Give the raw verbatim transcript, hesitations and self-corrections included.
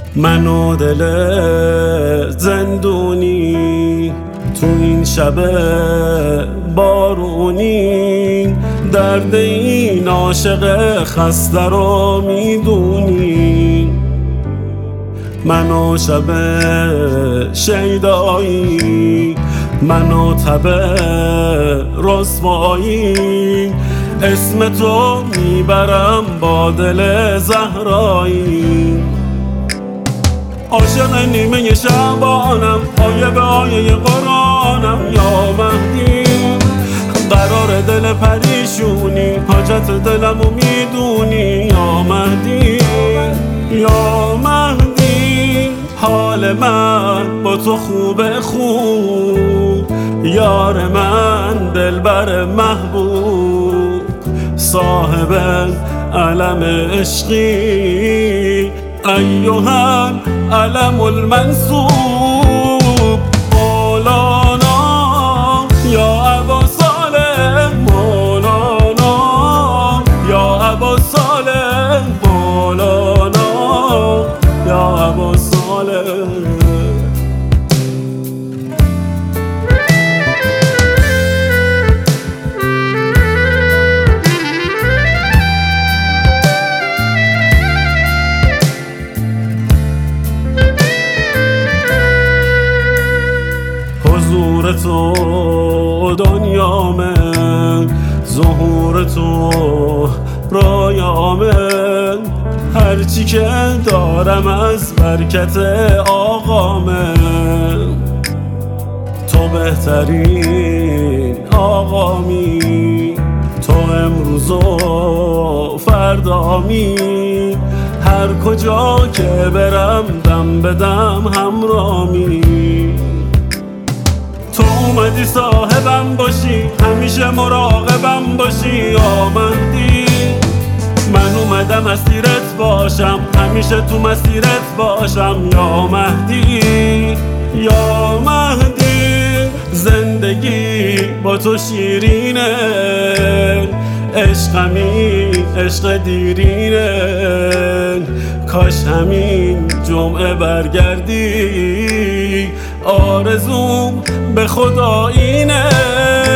من و دل زندونی تو این شب بارونی، درد این عاشق خسته رو میدونی. من و شب شیدایی، من و تب رسوایی، اسم تو میبرم با دل زهرایی. عاشق نیمه شبانم، آیه به آیه قرآنم، یا مهدی قرار دل پریشونی، حاجت دلمو میدونی، یا مهدی یا مهدی. حال من با تو خوبه خوب، یار من دلبر محبوب، صاحب علم عشقی، ایها العلم المنصوب. مولانا یا ابا صالح، مولانا یا ابا صالح، مولانا یا ابا صالح. حضور تو دنیامه، ظهور تو رایامه، هرچی که دارم از برکت آقامه. تو بهترین آقامی، تو امروز و فردامی، هر کجا که برم دم بدم همرامی. تو اومدی صاحبم باشی، همیشه مراقبم باشی، یا مهدی. من اومدم اسیرت باشم، همیشه تو مسیرت باشم، یا مهدی یا مهدی. زندگی با تو شیرینه، عشقمی عشق دیرینه، کاش همین جمعه برگردی، آرزوم به خدا اینه.